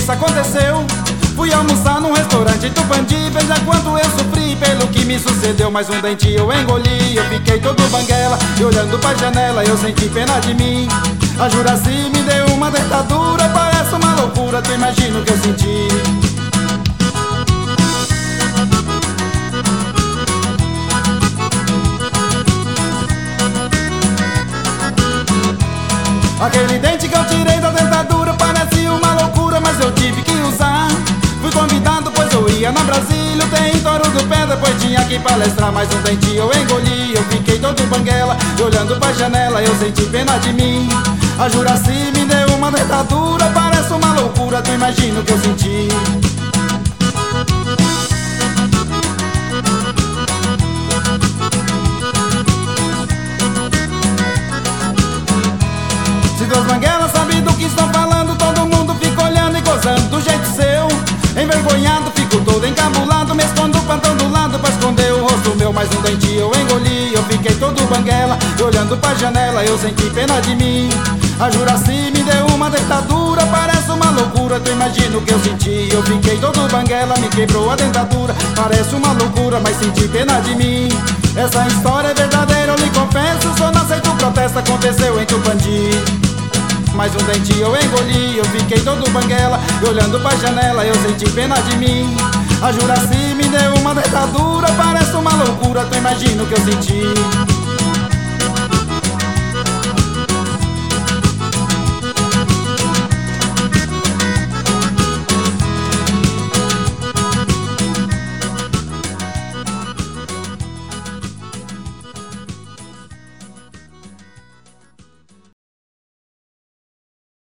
isso aconteceu. Fui almoçar num restaurante em Tupandi. Veja quanto eu sofri pelo que me sucedeu. Mais um dente eu engoli, eu fiquei todo banguela. E olhando pra janela eu senti pena de mim. A Juraci me deu uma dentadura, parece uma loucura, tu imagina o que eu senti. Aquele dente que eu tirei da dentadura parecia uma loucura, mas eu tive que usar. Fui convidado pois eu ia na Brasília, tem em Touro do Pé, depois tinha que palestrar. Mais um dente eu engoli, eu fiquei todo banguela. E olhando pra janela eu senti pena de mim. A Juraci me deu uma dentadura, parece uma loucura, tu imagina o que eu senti. Se Deus Banguela sabe do que estou falando, todo mundo fica olhando e gozando do jeito seu. Envergonhado, fico todo encabulado, me escondo o plantão do lado pra esconder o rosto meu. Mais um dente eu engoli, eu fiquei todo banguela. E olhando pra janela eu senti pena de mim. A Juraci me deu uma dentadura, parece uma loucura, tu imagina o que eu senti. Eu fiquei todo banguela, me quebrou a dentadura, parece uma loucura, mas senti pena de mim. Essa história é verdadeira, eu lhe confesso, só não aceito o protesto, aconteceu em Tupandi. Mais um dente eu engoli, eu fiquei todo banguela. E olhando pra janela eu senti pena de mim. A Juraci me deu uma dentadura, parece uma loucura, tu imagina o que eu senti.